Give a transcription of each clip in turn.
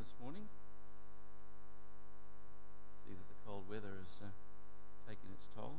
this morning. See that the cold weather has taken its toll.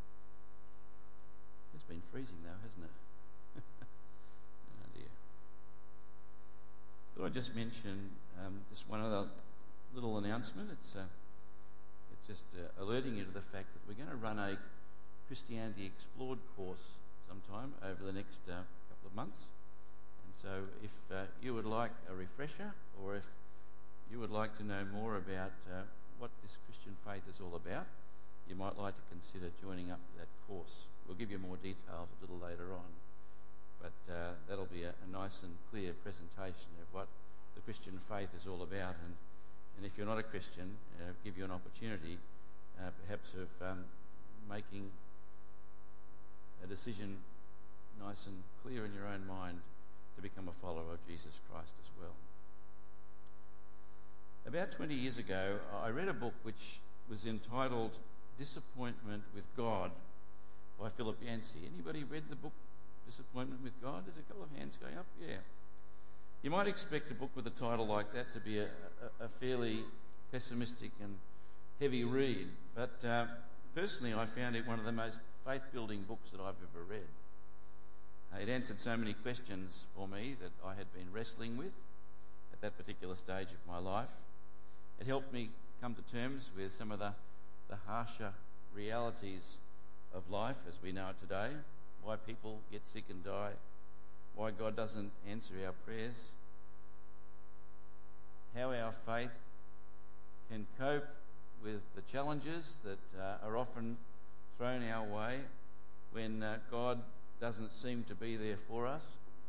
It's been freezing though, hasn't it? Oh dear. Thought I'd just mention just one other little announcement. It's just alerting you to the fact that we're going to run a Christianity Explored course sometime over the next couple of months. And so if you would like a refresher, or if you would like to know more about what this Christian faith is all about, you might like to consider joining up to that course. We'll give you more details a little later on. But that'll be a nice and clear presentation of what the Christian faith is all about. And if you're not a Christian, give you an opportunity perhaps of making a decision nice and clear in your own mind to become a follower of Jesus Christ as well. About 20 years ago, I read a book which was entitled Disappointment with God by Philip Yancey. Anybody read the book Disappointment with God? There's a couple of hands going up. Yeah. You might expect a book with a title like that to be a fairly pessimistic and heavy read, but personally I found it one of the most faith-building books that I've ever read. It answered so many questions for me that I had been wrestling with at that particular stage of my life. It helped me come to terms with some of the harsher realities of life as we know it today, why people get sick and die, why God doesn't answer our prayers, how our faith can cope with the challenges that are often thrown our way when God doesn't seem to be there for us.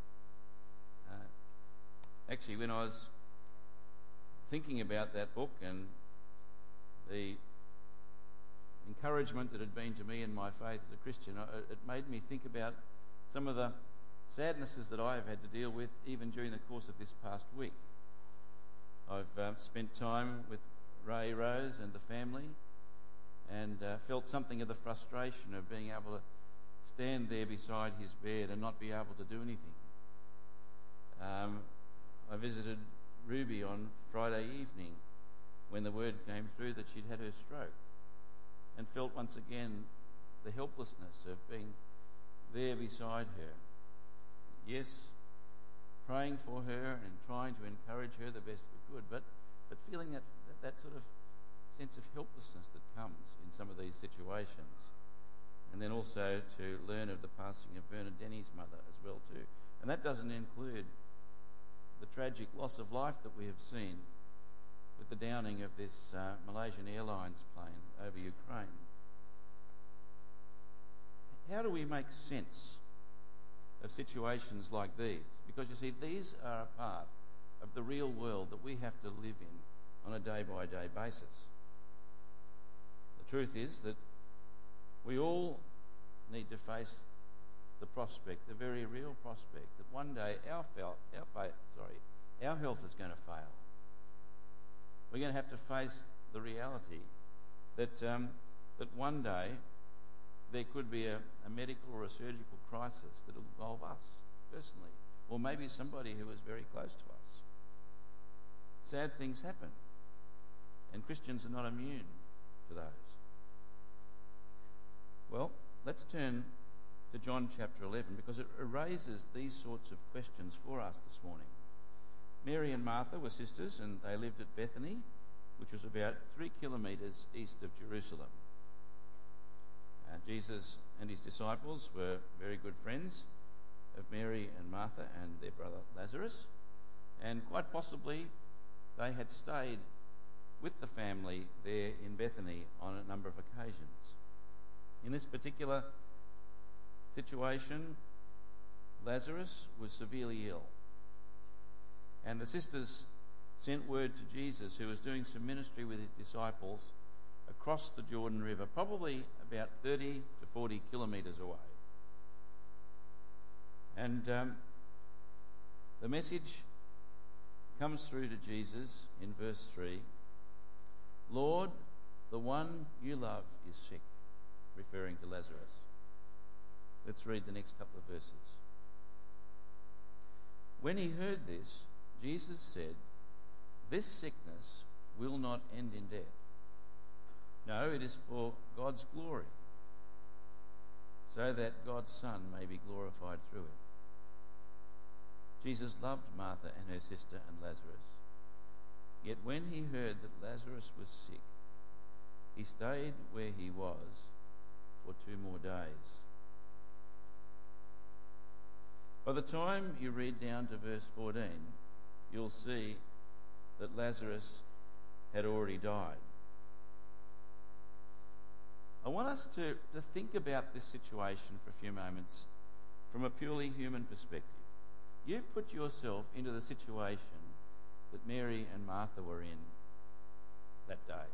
Actually, when I was thinking about that book and the encouragement that had been to me in my faith as a Christian, it made me think about some of the sadnesses that I have had to deal with even during the course of this past week. I've spent time with Ray Rose and the family and felt something of the frustration of being able to stand there beside his bed and not be able to do anything. I visited Ruby on Friday evening when the word came through that she'd had her stroke, and felt once again the helplessness of being there beside her. Yes, praying for her and trying to encourage her the best we could, but feeling that sort of sense of helplessness that comes in some of these situations. And then also to learn of the passing of Bernard Denny's mother as well too. And that doesn't include the tragic loss of life that we have seen with the downing of this Malaysian Airlines plane over Ukraine. How do we make sense of situations like these? Because you see, these are a part of the real world that we have to live in on a day-by-day basis. The truth is that we all need to face the prospect, the very real prospect, that one day our health is going to fail. We're going to have to face the reality that one day there could be a medical or a surgical crisis that will involve us personally, or maybe somebody who is very close to us. Sad things happen, and Christians are not immune to those. Well, let's turn to John chapter 11, because it raises these sorts of questions for us this morning. Mary and Martha were sisters, and they lived at Bethany, which was about 3 kilometres east of Jerusalem. Jesus and his disciples were very good friends of Mary and Martha and their brother Lazarus, and quite possibly they had stayed with the family there in Bethany on a number of occasions. In this particular situation, Lazarus was severely ill, and the sisters sent word to Jesus, who was doing some ministry with his disciples across the Jordan River, probably about 30 to 40 kilometres away. And the message comes through to Jesus in verse 3, "Lord, the one you love is sick," referring to Lazarus. Let's read the next couple of verses. "When he heard this, Jesus said, this sickness will not end in death. No, it is for God's glory, so that God's Son may be glorified through it. Jesus loved Martha and her sister and Lazarus. Yet when he heard that Lazarus was sick, he stayed where he was for 2 more days. By the time you read down to verse 14, you'll see that Lazarus had already died. I want us to think about this situation for a few moments from a purely human perspective. You put yourself into the situation that Mary and Martha were in that day.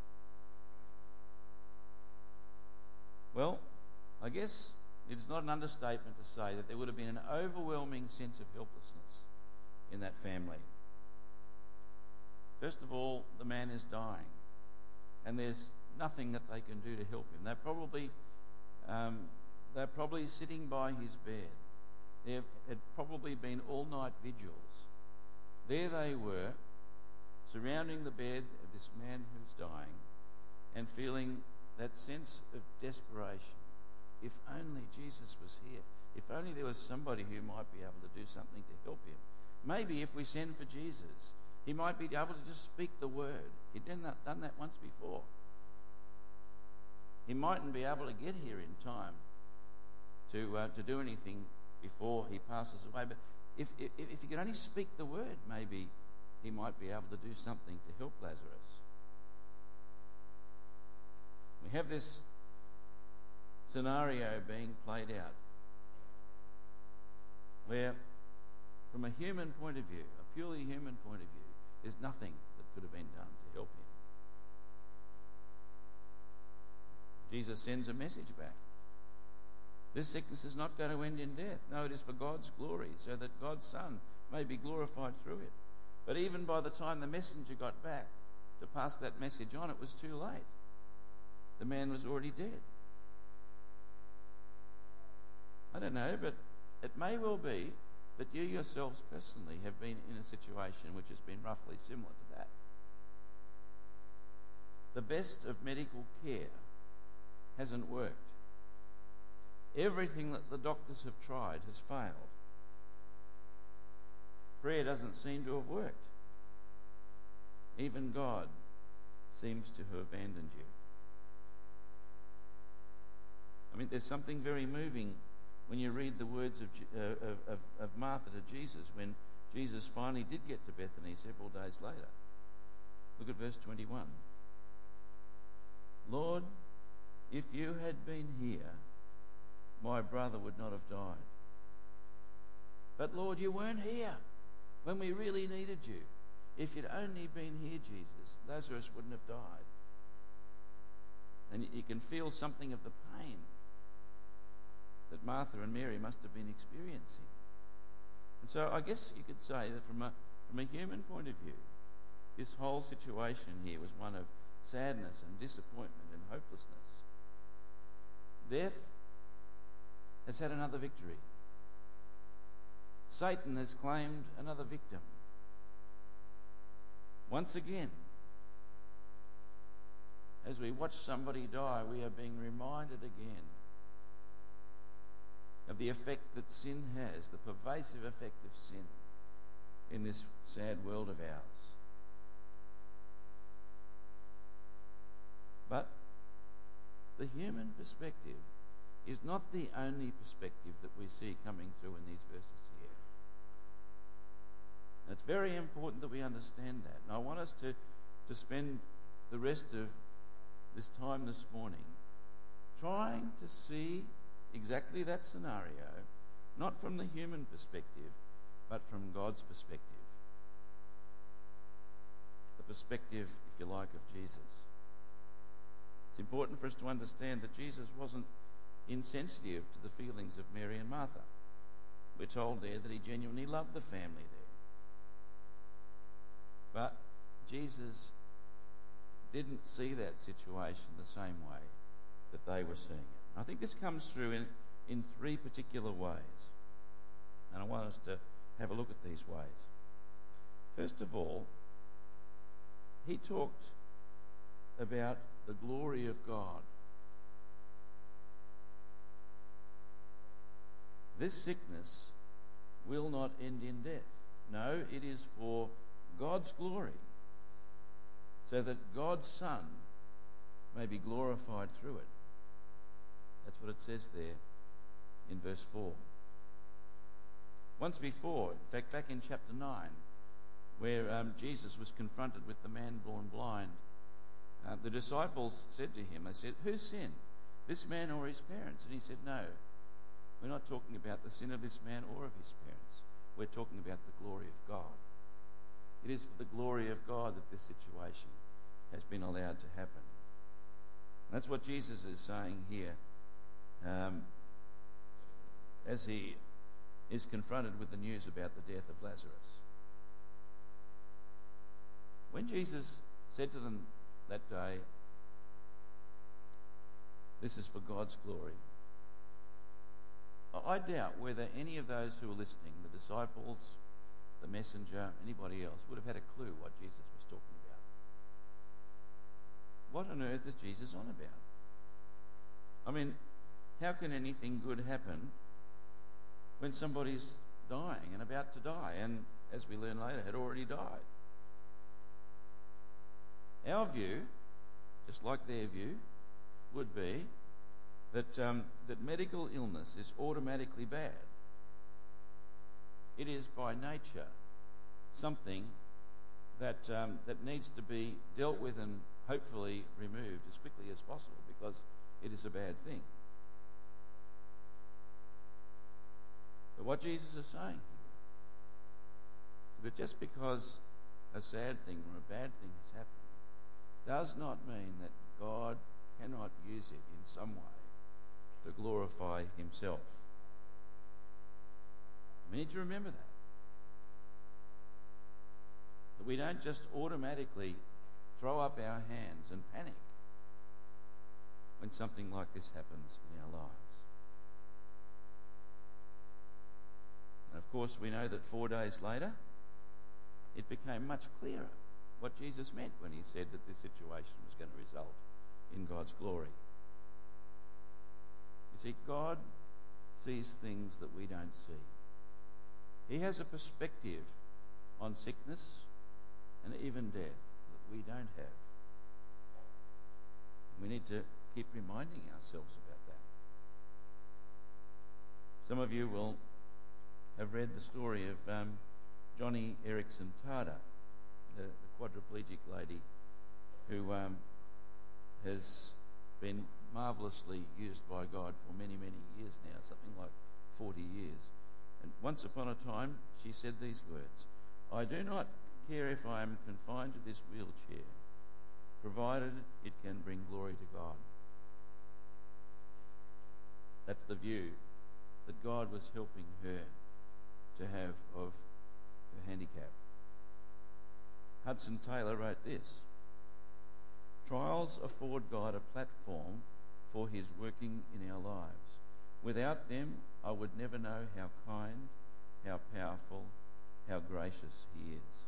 Well, I guess it is not an understatement to say that there would have been an overwhelming sense of helplessness in that family. First of all, the man is dying, and there's nothing that they can do to help him. They're probably sitting by his bed. There had probably been all-night vigils. There they were, surrounding the bed of this man who's dying, and feeling that sense of desperation. If only Jesus was here. If only there was somebody who might be able to do something to help him. Maybe if we send for Jesus, he might be able to just speak the word. He'd done that once before. He mightn't be able to get here in time to do anything before he passes away. But if he could only speak the word, maybe he might be able to do something to help Lazarus. We have this scenario being played out where, from a human point of view, a purely human point of view, there's nothing that could have been done to help him. Jesus sends a message back. This sickness is not going to end in death. No, it is for God's glory, so that God's Son may be glorified through it. But even by the time the messenger got back to pass that message on, it was too late. The man was already dead. I don't know, but it may well be that you yourselves personally have been in a situation which has been roughly similar to that. The best of medical care hasn't worked. Everything that the doctors have tried has failed. Prayer doesn't seem to have worked. Even God seems to have abandoned you. I mean, there's something very moving when you read the words of Martha to Jesus when Jesus finally did get to Bethany several days later. Look at verse 21. Lord, if you had been here, my brother would not have died. But Lord, you weren't here when we really needed you. If you'd only been here, Jesus, Lazarus wouldn't have died. And you can feel something of the pain that Martha and Mary must have been experiencing. And so I guess you could say that from a human point of view, this whole situation here was one of sadness and disappointment and hopelessness. Death has had another victory. Satan has claimed another victim. Once again, as we watch somebody die, we are being reminded again of the effect that sin has, the pervasive effect of sin in this sad world of ours. But the human perspective is not the only perspective that we see coming through in these verses here. And it's very important that we understand that. And I want us to spend the rest of this time this morning trying to see exactly that scenario, not from the human perspective, but from God's perspective. The perspective, if you like, of Jesus. It's important for us to understand that Jesus wasn't insensitive to the feelings of Mary and Martha. We're told there that he genuinely loved the family there. But Jesus didn't see that situation the same way that they were seeing it. I think this comes through in 3 particular ways. And I want us to have a look at these ways. First of all, he talked about the glory of God. This sickness will not end in death. No, it is for God's glory, so that God's Son may be glorified through it. That's what it says there in verse 4. Once before, in fact, back in chapter 9, where Jesus was confronted with the man born blind, the disciples said to him, they said, "Who sinned, this man or his parents?" And he said, "No, we're not talking about the sin of this man or of his parents. We're talking about the glory of God. It is for the glory of God that this situation has been allowed to happen." And that's what Jesus is saying here as he is confronted with the news about the death of Lazarus. When Jesus said to them that day, "This is for God's glory," I doubt whether any of those who were listening, the disciples, the messenger, anybody else, would have had a clue what Jesus was talking about. What on earth is Jesus on about? I mean, how can anything good happen when somebody's dying and about to die, and as we learn later, had already died? Our view, just like their view, would be that medical illness is automatically bad. It is by nature something that needs to be dealt with and hopefully removed as quickly as possible, because it is a bad thing. But what Jesus is saying here is that just because a sad thing or a bad thing has happened does not mean that God cannot use it in some way to glorify himself. We need to remember that we don't just automatically throw up our hands and panic when something like this happens in our lives. And of course, we know that 4 days later, it became much clearer what Jesus meant when he said that this situation was going to result in God's glory. You see, God sees things that we don't see. He has a perspective on sickness and even death that we don't have. We need to keep reminding ourselves about that. Some of you will have read the story of Joni Eareckson Tada, the quadriplegic lady who has been marvellously used by God for many, many years now, something like 40 years. And once upon a time, she said these words, "I do not care if I am confined to this wheelchair, provided it can bring glory to God." That's the view that God was helping her to have of her handicap. Hudson Taylor wrote this: "Trials afford God a platform for his working in our lives. Without them, I would never know how kind, how powerful, how gracious he is."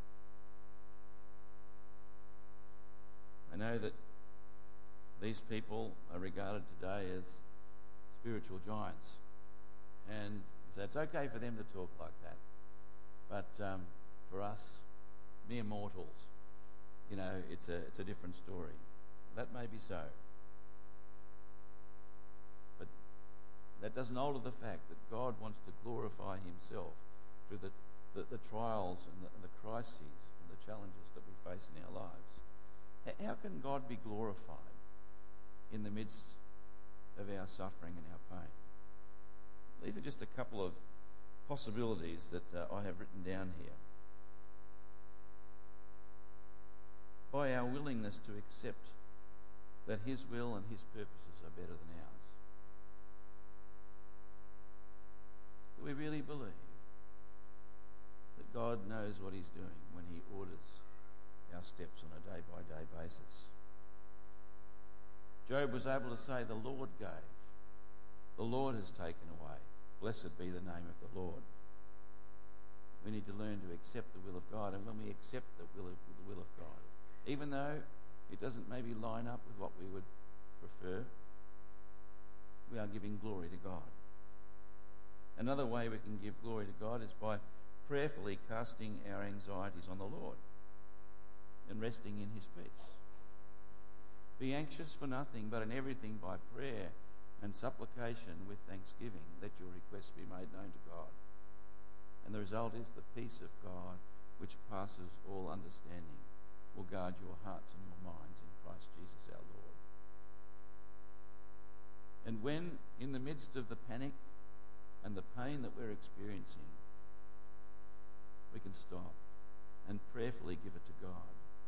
I know that these people are regarded today as spiritual giants, and so it's okay for them to talk like that. But for us, mere mortals, it's a different story. That may be so, but that doesn't alter the fact that God wants to glorify himself through the trials and the crises and the challenges that we face in our lives. How can God be glorified in the midst of our suffering and our pain? These are just a couple of possibilities that I have written down here. By our willingness to accept that his will and his purposes are better than ours. Do we really believe that God knows what he's doing when he orders our steps on a day-by-day basis? Job was able to say, "The Lord gave, the Lord has taken away. Blessed be the name of the Lord." We need to learn to accept the will of God, and when we accept the will of God, even though it doesn't maybe line up with what we would prefer, we are giving glory to God. Another way we can give glory to God is by prayerfully casting our anxieties on the Lord and resting in his peace. Be anxious for nothing, but in everything by prayer and supplication with thanksgiving, let your requests be made known to God. And the result is the peace of God, which passes all understanding, will guard your hearts and your minds in Christ Jesus our Lord. And when, in the midst of the panic and the pain that we're experiencing, we can stop and prayerfully give it to God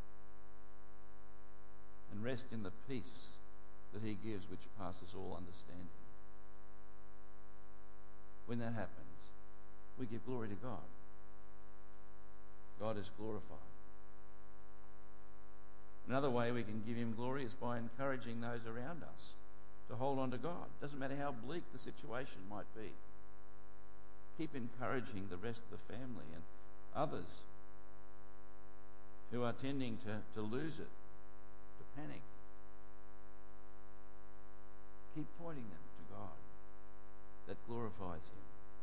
and rest in the peace that he gives, which passes all understanding. When that happens, we give glory to God. God is glorified. Another way we can give him glory is by encouraging those around us to hold on to God. Doesn't matter how bleak the situation might be. Keep encouraging the rest of the family and others who are tending to lose it, to panic. Keep pointing them to God. That glorifies him.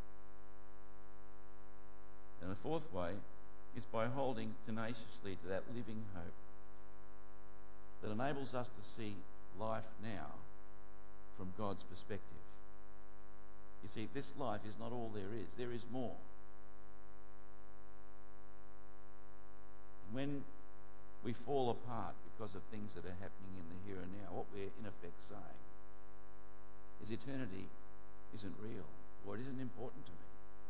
And a fourth way is by holding tenaciously to that living hope that enables us to see life now from God's perspective. You see, this life is not all there is. There is more. And when we fall apart because of things that are happening in the here and now, what we're in effect saying is eternity isn't real, or it isn't important to me.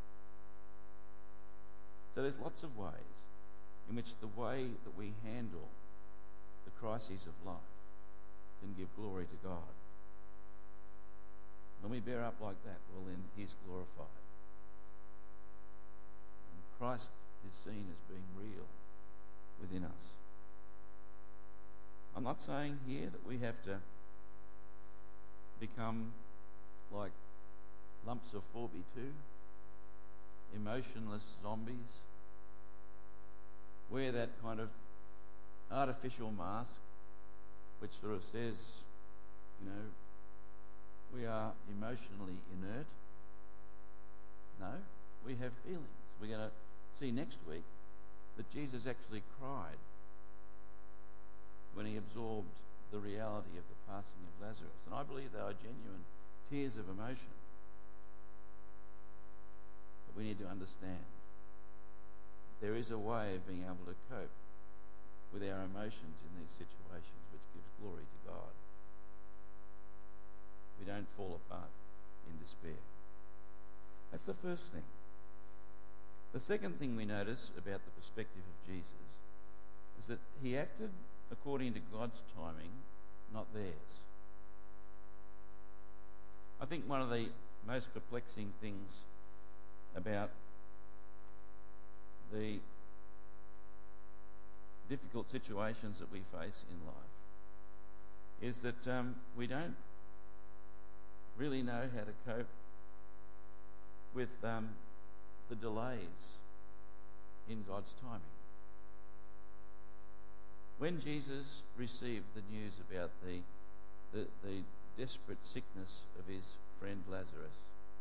So there's lots of ways in which the way that we handle the crises of life can give glory to God. When we bear up like that, well then he's glorified. And Christ is seen as being real within us. I'm not saying here that we have to become like lumps of 4B2, emotionless zombies, wear that kind of artificial mask which sort of says, we are emotionally inert. No, we have feelings. We're going to see next week that Jesus actually cried when he absorbed the reality of the passing of Lazarus. And I believe they are genuine tears of emotion. But we need to understand there is a way of being able to cope with our emotions in these situations which gives glory to God. We don't fall apart in despair. That's the first thing. The second thing we notice about the perspective of Jesus is that he acted according to God's timing, not theirs. I think one of the most perplexing things about the difficult situations that we face in life is that we don't really know how to cope with the delays in God's timing. When Jesus received the news about the desperate sickness of his friend Lazarus,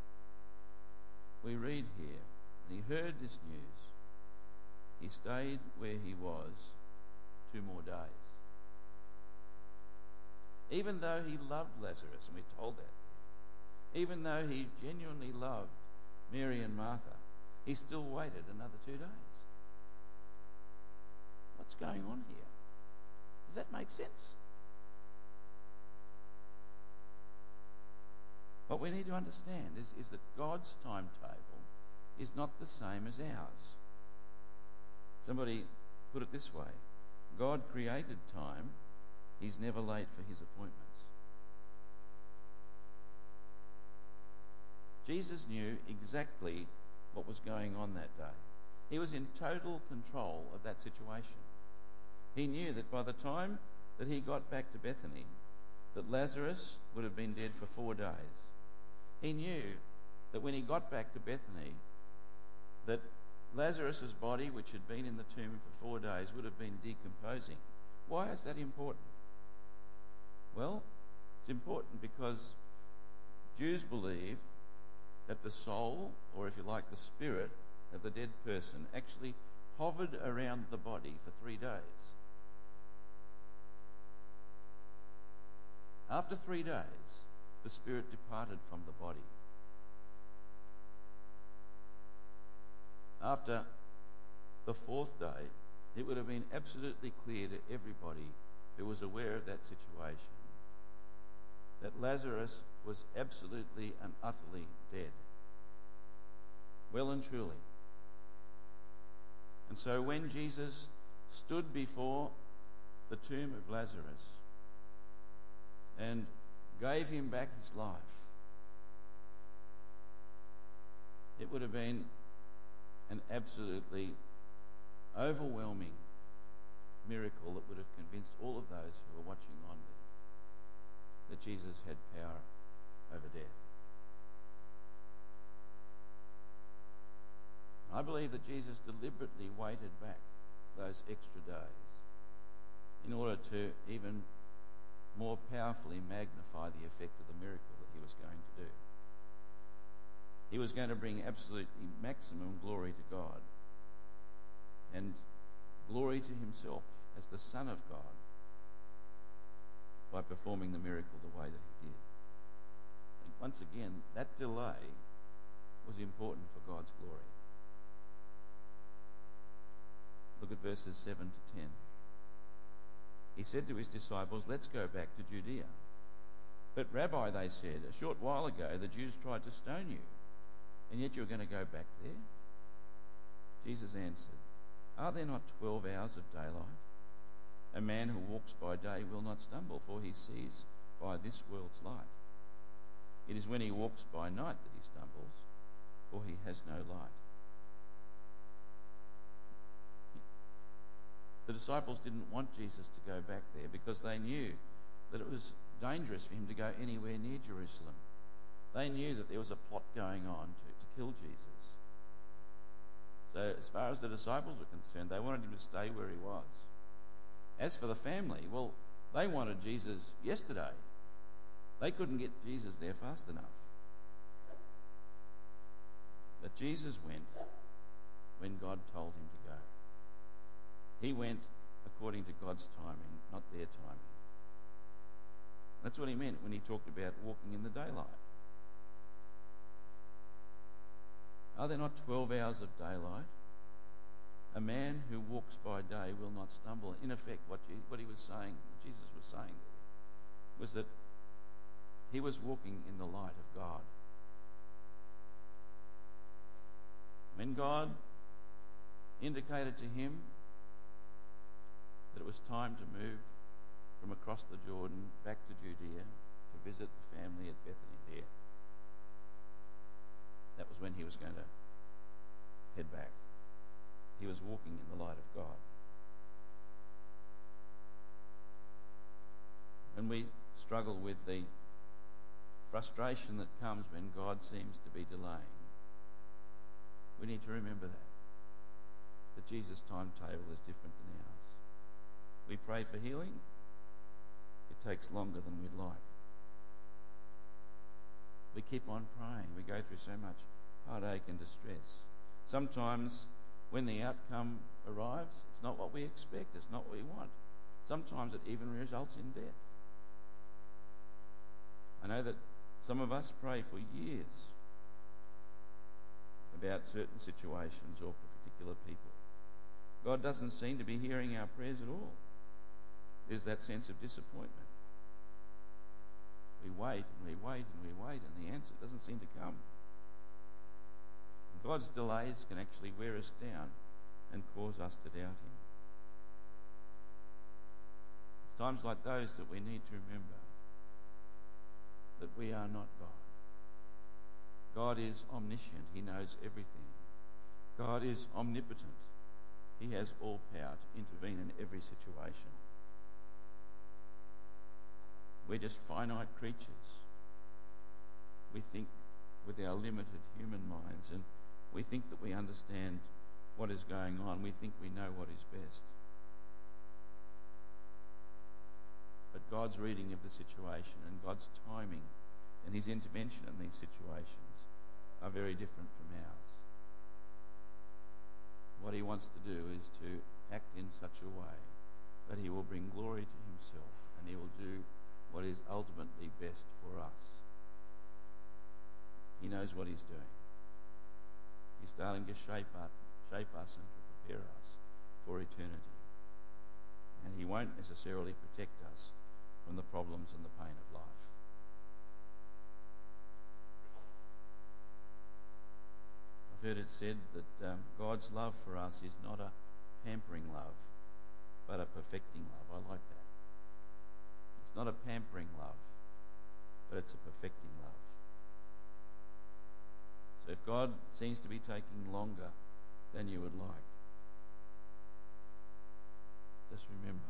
we read here, and he heard this news. He stayed where he was 2 more days. Even though he loved Lazarus, and we're told that, even though he genuinely loved Mary and Martha, he still waited another 2 days. What's going on here? Does that make sense? What we need to understand is that God's timetable is not the same as ours. Somebody put it this way: God created time. He's never late for his appointments. Jesus knew exactly what was going on that day. He was in total control of that situation. He knew that by the time that he got back to Bethany, that Lazarus would have been dead for 4 days. He knew that when he got back to Bethany, that Lazarus' body, which had been in the tomb for 4 days, would have been decomposing why is that important? Well, it's important because Jews believe that the soul, or if you like, the spirit of the dead person actually hovered around the body for 3 days. After 3 days, the spirit departed from the body. After the 4th day, it would have been absolutely clear to everybody who was aware of that situation that Lazarus was absolutely and utterly dead. Well and truly. And so when Jesus stood before the tomb of Lazarus and gave him back his life, it would have been an absolutely overwhelming miracle that would have convinced all of those who were watching on there that Jesus had power over death. I believe that Jesus deliberately waited back those extra days in order to even more powerfully magnify the effect of the miracle that he was going to do. He was going to bring absolutely maximum glory to God and glory to himself as the Son of God by performing the miracle the way that he did. And once again, that delay was important for God's glory. Look at verses 7 to 10. He said to his disciples, "Let's go back to Judea." "But Rabbi," they said, "a short while ago the Jews tried to stone you, and yet you're going to go back there?" Jesus answered, "Are there not 12 hours of daylight? A man who walks by day will not stumble, for he sees by this world's light. It is when he walks by night that he stumbles, for he has no light." The disciples didn't want Jesus to go back there because they knew that it was dangerous for him to go anywhere near Jerusalem. They knew that there was a plot going on to kill Jesus. So as far as the disciples were concerned, they wanted him to stay where he was. As for the family, well, they wanted Jesus yesterday. They couldn't get Jesus there fast enough. But Jesus went when God told him to go. He went according to God's timing, not their timing. That's what he meant when he talked about walking in the daylight. Are there not 12 hours of daylight? A man who walks by day will not stumble. In effect, what he was saying, what Jesus was saying there, was that he was walking in the light of God. When God indicated to him that it was time to move from across the Jordan back to Judea to visit the family at Bethany there, that was when he was going to head back. He was walking in the light of God. When we struggle with the frustration that comes when God seems to be delaying, we need to remember that Jesus' timetable is different than ours. We pray for healing. It takes longer than we'd like. We keep on praying. We go through so much heartache and distress. Sometimes when the outcome arrives, it's not what we expect. It's not what we want. Sometimes it even results in death. I know that some of us pray for years about certain situations or for particular people. God doesn't seem to be hearing our prayers at all. There's that sense of disappointment. We wait and we wait and we wait, and the answer doesn't seem to come. And God's delays can actually wear us down and cause us to doubt him. It's times like those that we need to remember that we are not God. God is omniscient. He knows everything. God is omnipotent. He has all power to intervene in every situation. We're just finite creatures. We think with our limited human minds, and we think that we understand what is going on. We think we know what is best. God's reading of the situation and God's timing and his intervention in these situations are very different from ours. What he wants to do is to act in such a way that he will bring glory to himself and he will do what is ultimately best for us. He knows what he's doing. He's starting to shape us and to prepare us for eternity. And he won't necessarily protect us from the problems and the pain of life. I've heard it said that God's love for us is not a pampering love, but a perfecting love. I like that. It's not a pampering love, but it's a perfecting love. So if God seems to be taking longer than you would like, just remember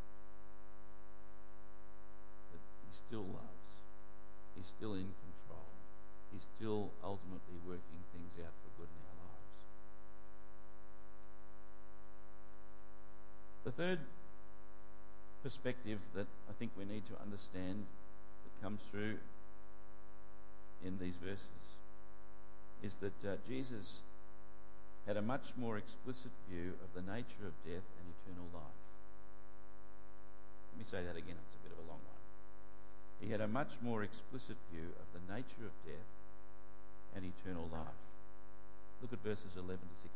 that he still loves. He's still in control. He's still ultimately working things out for good in our lives. The third perspective that I think we need to understand that comes through in these verses is that Jesus had a much more explicit view of the nature of death and eternal life. Let me say that again, it's a bit of a long one. He had a much more explicit view of the nature of death and eternal life. Look at verses 11 to 16.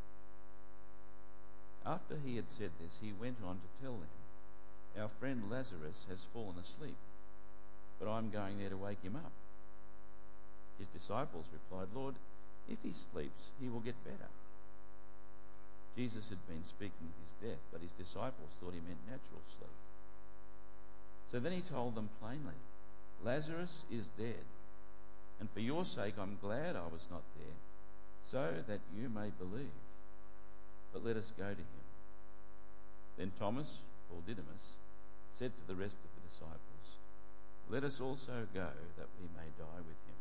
After he had said this, he went on to tell them, "Our friend Lazarus has fallen asleep, but I'm going there to wake him up." His disciples replied, "Lord, if he sleeps, he will get better." Jesus had been speaking of his death, but his disciples thought he meant natural sleep. So then he told them plainly, "Lazarus is dead, and for your sake I'm glad I was not there, so that you may believe. But let us go to him." Then Thomas, or Didymus, said to the rest of the disciples, "Let us also go, that we may die with him."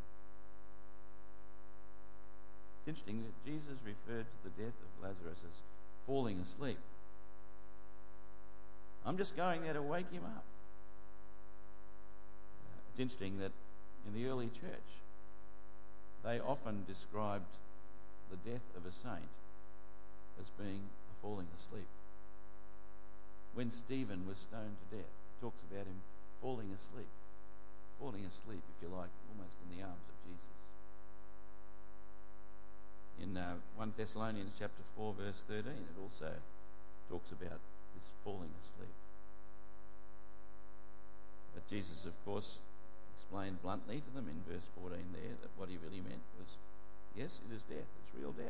It's interesting that Jesus referred to the death of Lazarus as falling asleep. I'm just going there to wake him up. It's interesting that in the early church, they often described the death of a saint as being a falling asleep. When Stephen was stoned to death, it talks about him falling asleep, if you like, almost in the arms of Jesus. In 1 Thessalonians chapter 4, verse 13, it also talks about this falling asleep. But Jesus, of course, explained bluntly to them in verse 14 there that what he really meant was, yes, it is death, it's real death.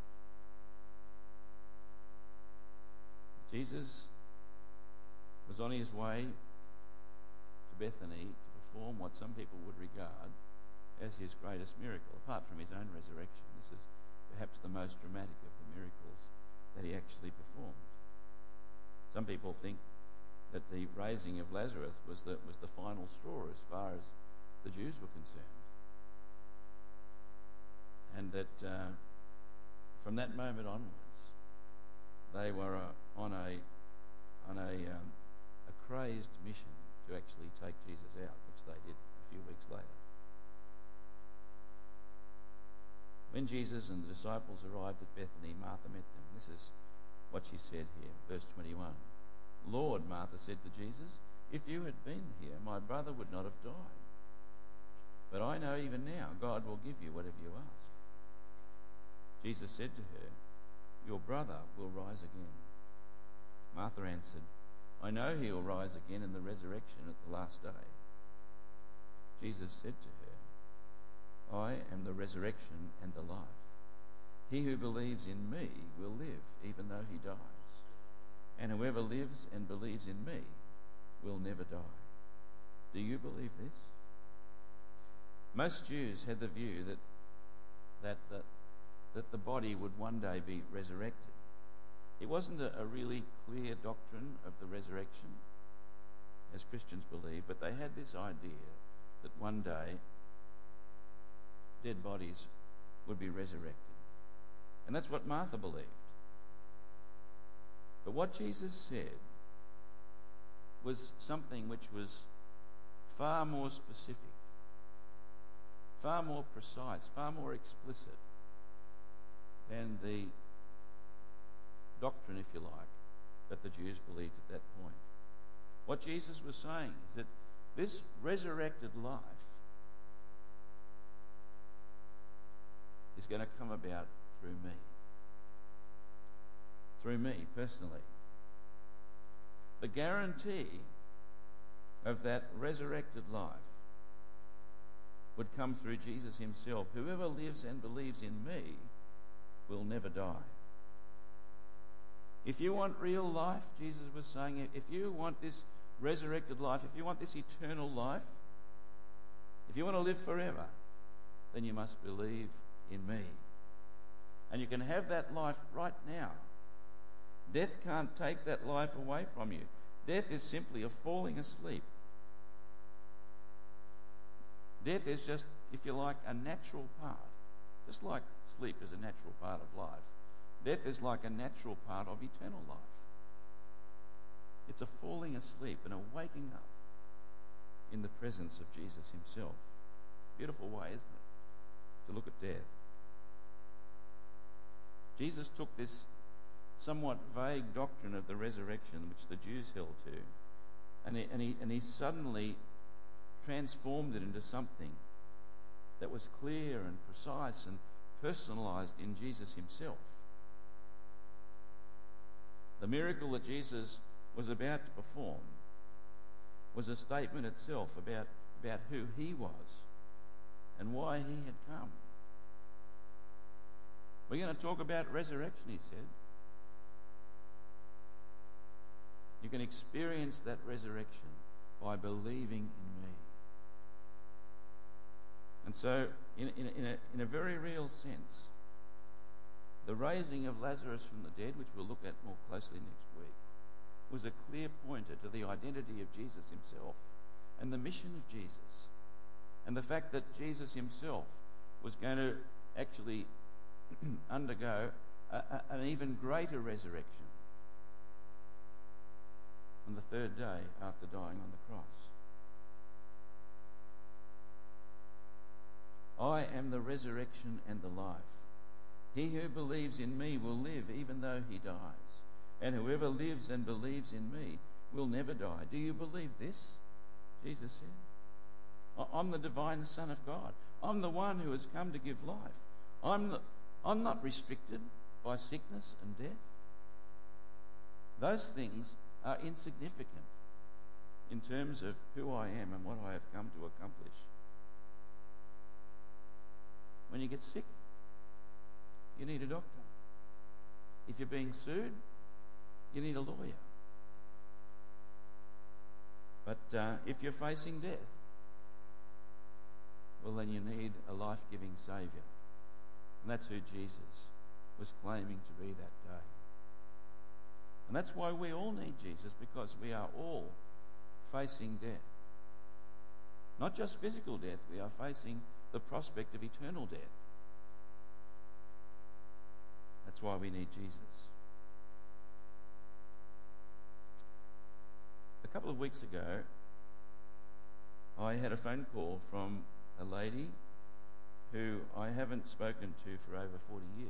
Jesus was on his way to Bethany to perform what some people would regard as his greatest miracle, apart from his own resurrection. This is perhaps the most dramatic of the miracles that he actually performed. Some people think that the raising of Lazarus was the final straw as far as the Jews were concerned, and that from that moment onwards, they were on a crazed mission to actually take Jesus out, which they did a few weeks later. When Jesus and the disciples arrived at Bethany, Martha met them. This is what she said here, verse 21. "Lord," Martha said to Jesus, "if you had been here, my brother would not have died. But I know even now God will give you whatever you ask." Jesus said to her, "Your brother will rise again." Martha answered, "I know he will rise again in the resurrection at the last day." Jesus said to her, "I am the resurrection and the life. He who believes in me will live even though he dies. And whoever lives and believes in me will never die. Do you believe this?" Most Jews had the view that the body would one day be resurrected. It wasn't a really clear doctrine of the resurrection, as Christians believe, but they had this idea that one day dead bodies would be resurrected. And that's what Martha believed. But what Jesus said was something which was far more specific, far more precise, far more explicit than the doctrine, if you like, that the Jews believed at that point. What Jesus was saying is that this resurrected life is going to come about through me personally. The guarantee of that resurrected life would come through Jesus himself. Whoever lives and believes in me will never die. If you want real life, Jesus was saying, if you want this resurrected life, if you want this eternal life, if you want to live forever, then you must believe in me. And you can have that life right now. Death can't take that life away from you. Death is simply a falling asleep. Death is just, if you like, a natural part. Just like sleep is a natural part of life. Death is like a natural part of eternal life. It's a falling asleep and a waking up in the presence of Jesus himself. Beautiful way, isn't it, to look at death. Jesus took this somewhat vague doctrine of the resurrection, which the Jews held to, and he suddenly transformed it into something that was clear and precise and personalized in Jesus himself. The miracle that Jesus was about to perform was a statement itself about who he was and why he had come. We're going to talk about resurrection, he said. You can experience that resurrection by believing in me. And so, in a very real sense, the raising of Lazarus from the dead, which we'll look at more closely next week, was a clear pointer to the identity of Jesus himself and the mission of Jesus, and the fact that Jesus himself was going to actually undergo an even greater resurrection on the third day after dying on the cross. I am the resurrection and the life. He who believes in me will live even though he dies. And whoever lives and believes in me will never die. Do you believe this? Jesus said. I'm the divine Son of God. I'm the one who has come to give life. I'm not restricted by sickness and death. Those things are insignificant in terms of who I am and what I have come to accomplish. When you get sick, you need a doctor. If you're being sued, you need a lawyer. But if you're facing death, well, then you need a life-giving Saviour. And that's who Jesus was claiming to be that day. And that's why we all need Jesus, because we are all facing death. Not just physical death, we are facing the prospect of eternal death. That's why we need Jesus. A couple of weeks ago, I had a phone call from a lady who I haven't spoken to for over 40 years.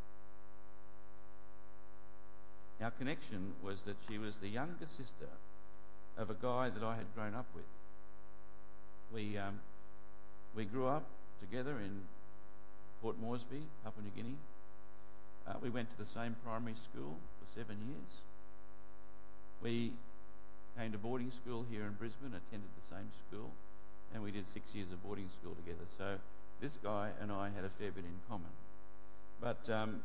Our connection was that she was the younger sister of a guy that I had grown up with. We grew up together in Port Moresby, Papua New Guinea. We went to the same primary school for 7 years. We came to boarding school here in Brisbane, attended the same school, and we did 6 years of boarding school together. So this guy and I had a fair bit in common. But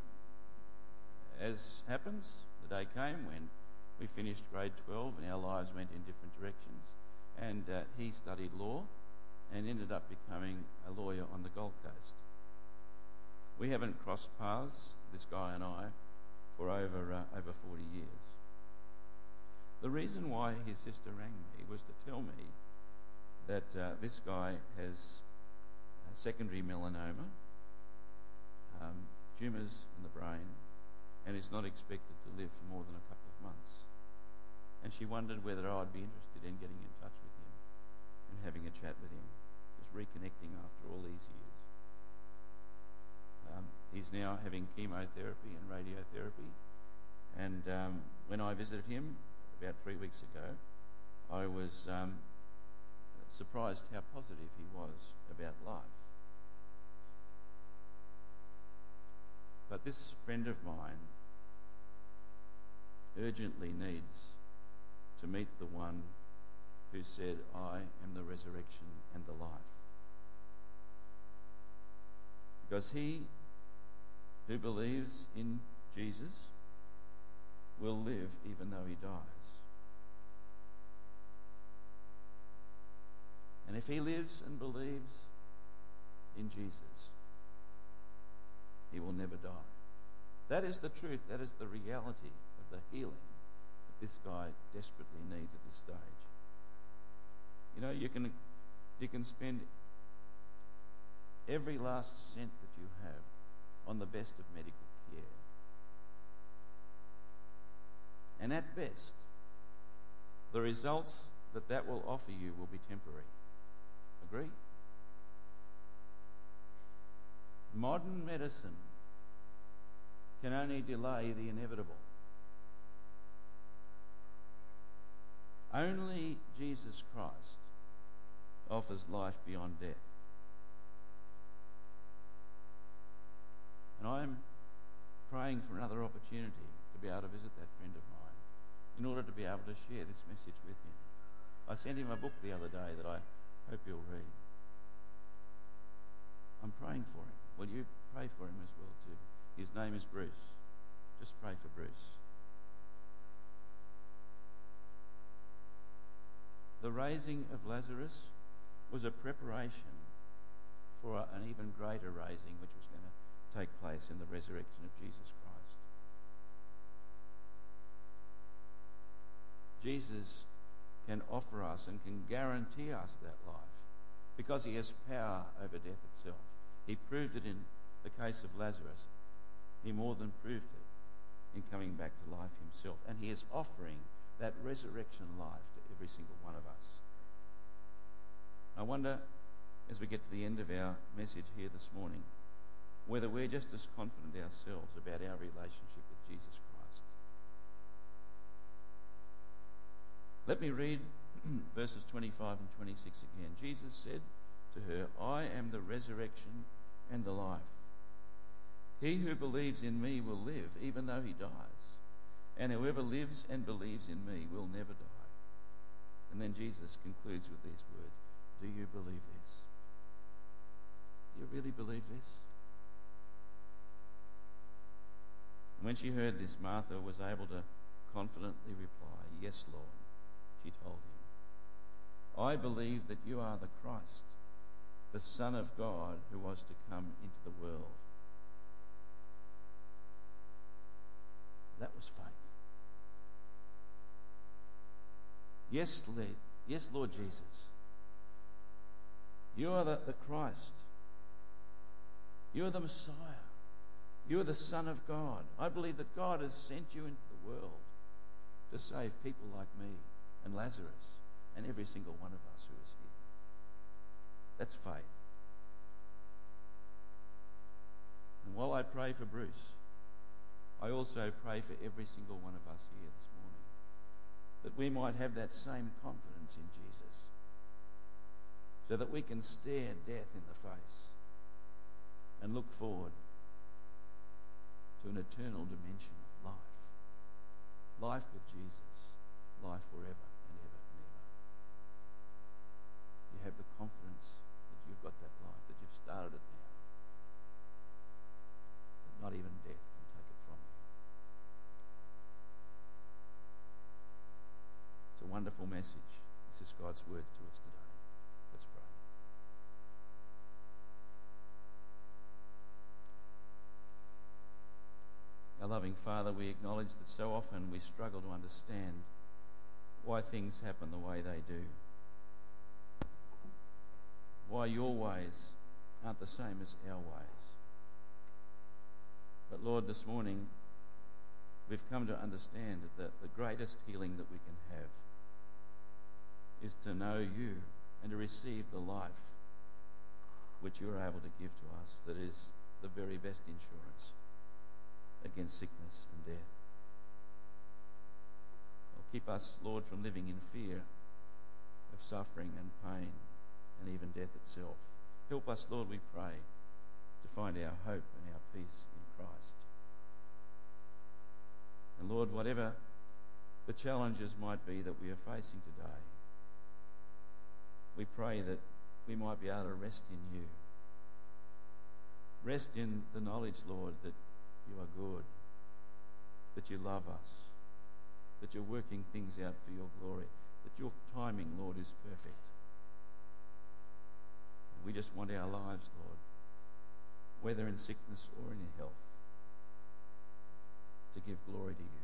as happens, the day came when we finished grade 12 and our lives went in different directions. And he studied law and ended up becoming a lawyer on the Gold Coast. We haven't crossed paths, this guy and I, for over 40 years. The reason why his sister rang me was to tell me that this guy has secondary melanoma, tumours in the brain, and is not expected to live for more than a couple of months. And And she wondered whether I'd be interested in getting in touch with him and having a chat with him, just reconnecting after all these years. He's now having chemotherapy and radiotherapy. And when I visited him about 3 weeks ago, I was surprised how positive he was about life. But this friend of mine urgently needs to meet the one who said, I am the resurrection and the life. Because he who believes in Jesus will live even though he dies. And if he lives and believes in Jesus, he will never die. That is the truth. That is the reality of the healing that this guy desperately needs at this stage. You know, you can spend every last cent that you have on the best of medical care. And at best, the results that will offer you will be temporary. Agree? Modern medicine can only delay the inevitable. Only Jesus Christ offers life beyond death. And I'm praying for another opportunity to be able to visit that friend of mine in order to be able to share this message with him. I sent him a book the other day that I hope you'll read. I'm praying for him. Will you pray for him as well too? His name is Bruce. Just pray for Bruce. The raising of Lazarus was a preparation for an even greater raising which was going to take place in the resurrection of Jesus Christ. Jesus can offer us and can guarantee us that life because he has power over death itself. He proved it in the case of Lazarus. He more than proved it in coming back to life himself. And he is offering that resurrection life to every single one of us. I wonder, as we get to the end of our message here this morning, whether we're just as confident ourselves about our relationship with Jesus Christ. Let me read verses 25 and 26 again. Jesus said to her, I am the resurrection and the life. He who believes in me will live even though he dies, and whoever lives and believes in me will never die. And then Jesus concludes with these words, do you believe this? Do you really believe this? And when she heard this, Martha was able to confidently reply, yes, Lord. She told him, I believe that you are the Christ, the Son of God who was to come into the world. That was faith. Yes, Lord Jesus. You are the Christ. You are the Messiah. You are the Son of God. I believe that God has sent you into the world to save people like me and Lazarus and every single one of us who is here. That's faith. And while I pray for Bruce, I also pray for every single one of us here this morning, that we might have that same confidence in Jesus, so that we can stare death in the face and look forward to an eternal dimension of life. Life with Jesus, life forever and ever and ever. You have the confidence that you've got that life, that you've started it now, that not even death can take it from you. It's a wonderful message. This is God's word to us today. Let's pray. Our loving Father, we acknowledge that so often we struggle to understand why things happen the way they do. Why your ways aren't the same as our ways. But Lord, this morning we've come to understand that the greatest healing that we can have is to know you and to receive the life which you are able to give to us, that is the very best insurance against sickness and death. Keep us, Lord, from living in fear of suffering and pain and even death itself. Help us, Lord, we pray, to find our hope and our peace in Christ. And Lord, whatever the challenges might be that we are facing today, we pray that we might be able to rest in you. Rest in the knowledge, Lord, that you are good, that you love us, that you're working things out for your glory, that your timing, Lord, is perfect. And we just want our lives, Lord, whether in sickness or in health, to give glory to you.